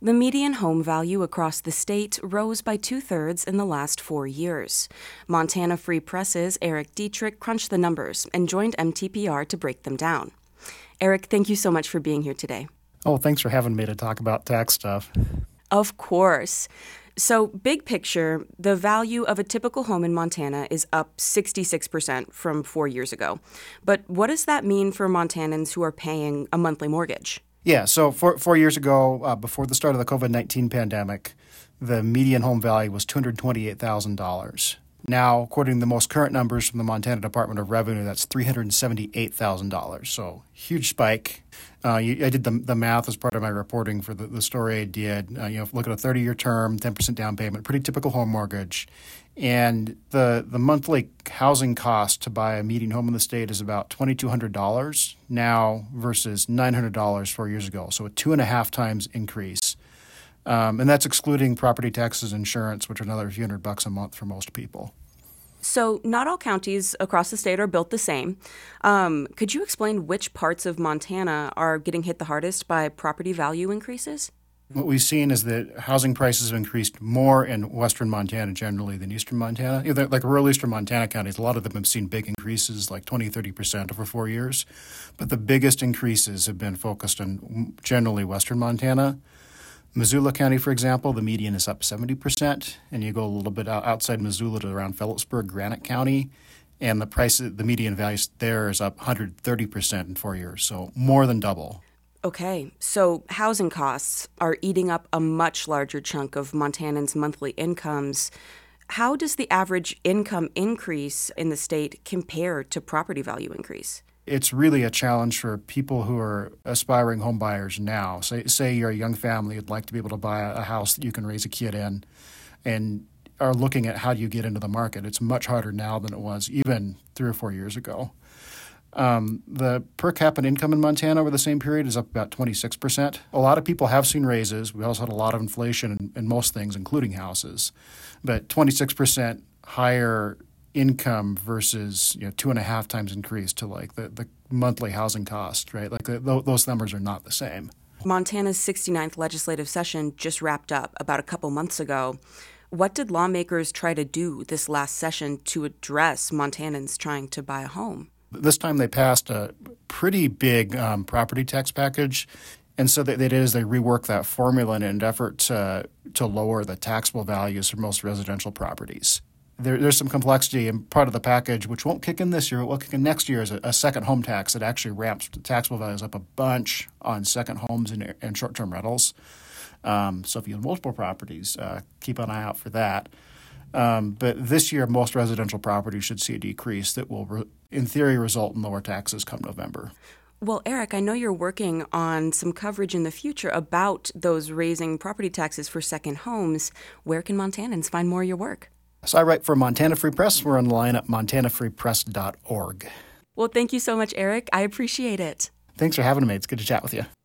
The median home value across the state rose by 2/3 in the last 4 years. Montana Free Press's Eric Dietrich crunched the numbers and joined MTPR to break them down. Eric, thank you so much for being here today. Oh, thanks for having me to talk about tax stuff. Of course. So, big picture, the value of a typical home in Montana is up 66% from 4 years ago. But what does that mean for Montanans who are paying a monthly mortgage? Yeah, so 4 years ago, before the start of the COVID-19 pandemic, the median home value was $228,000. Now, according to the most current numbers from the Montana Department of Revenue, that's $378,000. So, huge spike. I did the math as part of my reporting for the story I did. Look at a 30-year term, 10% down payment, pretty typical home mortgage. And the monthly housing cost to buy a median home in the state is about $2,200 now versus $900 4 years ago. So, a 2.5 times increase. And that's excluding property taxes, insurance, which are another few $100 a month for most people. So, not all counties across the state are built the same. Could you explain which parts of Montana are getting hit the hardest by property value increases? What we've seen is that housing prices have increased more in western Montana generally than eastern Montana. Like rural eastern Montana counties, a lot of them have seen big increases, like 20-30% over 4 years. But the biggest increases have been focused on generally western Montana. Missoula County, for example, the median is up 70%, and you go a little bit outside Missoula to around Phillipsburg, Granite County, and the median value there is up 130% in 4 years, so more than double. Okay, so housing costs are eating up a much larger chunk of Montanans' monthly incomes. How does the average income increase in the state compare to property value increase? It's really a challenge for people who are aspiring home buyers now. Say you're a young family who'd like to be able to buy a house that you can raise a kid in and are looking at how do you get into the market. It's much harder now than it was even 3 or 4 years ago. The per capita income in Montana over the same period is up about 26%. A lot of people have seen raises. We also had a lot of inflation in most things, including houses. But 26% higher income versus 2.5 times increase to like the monthly housing cost, right? Like those numbers are not the same. Montana's 69th legislative session just wrapped up about a couple months ago. What did lawmakers try to do this last session to address Montanans trying to buy a home? This time they passed a pretty big property tax package. And so what they did is they reworked that formula in an effort to lower the taxable values for most residential properties. There's some complexity in part of the package, which won't kick in this year. What will kick in next year is a second home tax that actually ramps the taxable values up a bunch on second homes and short-term rentals. So if you have multiple properties, keep an eye out for that. But this year, most residential properties should see a decrease that will, in theory, result in lower taxes come November. Well, Eric, I know you're working on some coverage in the future about those raising property taxes for second homes. Where can Montanans find more of your work? So I write for Montana Free Press. We're online at montanafreepress.org. Well, thank you so much, Eric. I appreciate it. Thanks for having me. It's good to chat with you.